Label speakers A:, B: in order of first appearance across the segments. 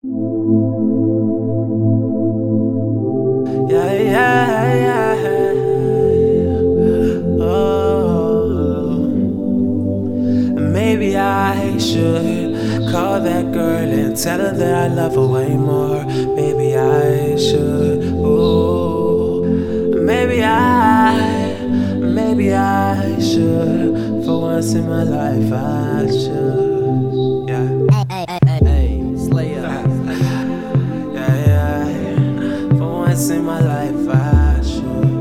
A: Yeah, yeah, yeah. Oh, maybe I should call that girl and tell her that I love her way more. Maybe I should. Ooh, maybe I should. For once in my life, I should. Yeah.
B: Hey, Slayer.
A: Yeah. For once in my life, I should.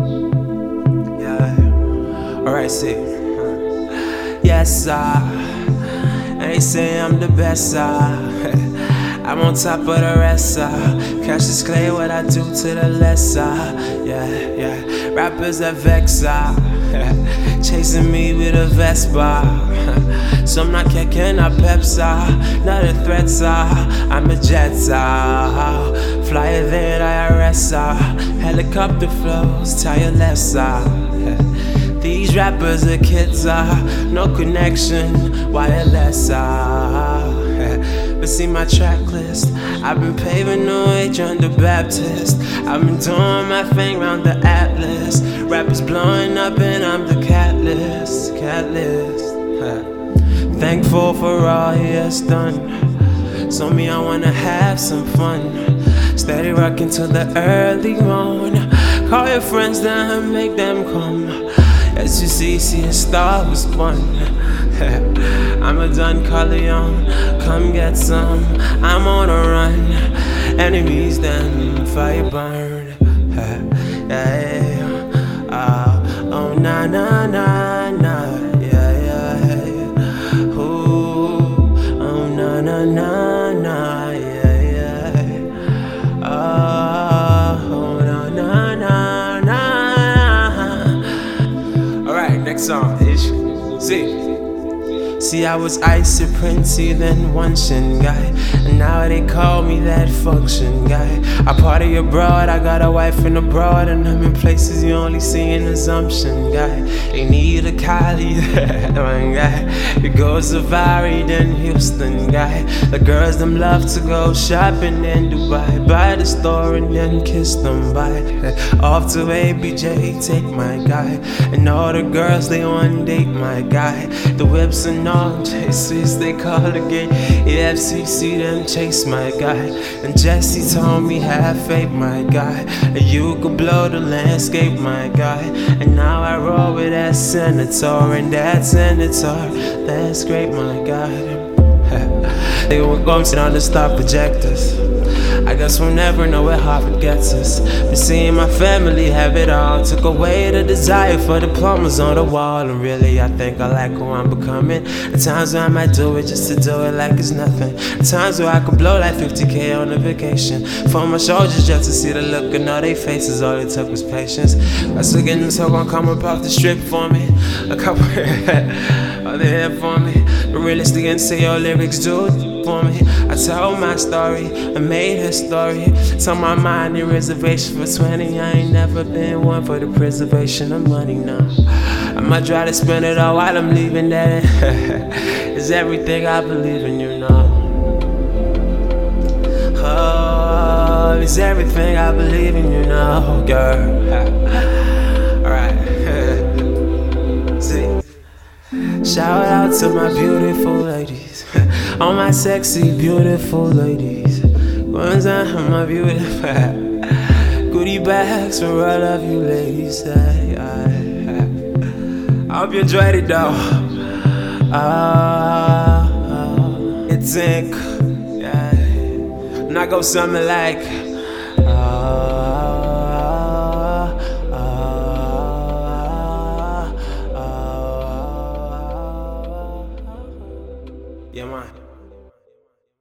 A: Yeah. Alright, see. Yes, they say I'm the best, I'm on top of the rest, Cassius Clay, what I do to the lesser. Yeah. Rappers that vex, chasing me with a Vespa. So I'm not kicking a Pepsi, not a threat, I'm a jet, flyer than IRS, helicopter flows, tireless, these rappers are kids, no connection, wireless, but see my track list, I've been paving the way, John the Baptist. I've been doing my thing round the Atlas. Rappers blowing up and I'm the catalyst. Thankful for all he has done. So me, I wanna have some fun. Steady rocking till the early morn. Call your friends down, make them come. As you see a star was born. I'm a Don Corleone, come get some. I'm on a run, enemies them fire burn. Oh na na na na, yeah. Ooh, oh na na na na, yeah. Oh na na na na. Alright, next song. See, I was Icy Princey, then one Shin guy, and now they call me that function guy. I party abroad, I got a wife and abroad, and I'm in places you only see an assumption guy. They need a Kylie, that one guy. It goes Safari, then Houston guy. The girls them love to go shopping in Dubai, buy the store and then kiss them bye. Off to ABJ, take my guy, and all the girls they on date my guy. The whips and all JCs they call again. EFCC them chase my guy, and Jesse told me have faith my guy, and you could blow the landscape my guy. And now I roll with that senator, and that senator, that's great my guy. They were going sit on the star projectors. I guess we'll never know where Harvard gets us. But seeing my family have it all took away the desire for diplomas on the wall. And really I think I like who I'm becoming. The times where I might do it just to do it like it's nothing. The times where I could blow like 50K on a vacation for my soldiers just to see the look in all their faces. All it took was patience. I still getting this hoe gon' come up off the strip for me. A couple are they here for me. But realistic and say your lyrics do it for me. I told my story, I made her story. Tell my mind the reservation for 20. I ain't never been one for the preservation of money now. I might try to spend it all while I'm leaving that. It's everything I believe in, you know. Oh, it's everything I believe in, you know, girl. Alright. See. Shout out to my beautiful ladies. All my sexy, beautiful ladies. Ones that are my beautiful goodie bags for all of you ladies. I hope you enjoyed it though. It's ink. Yeah. And I go something like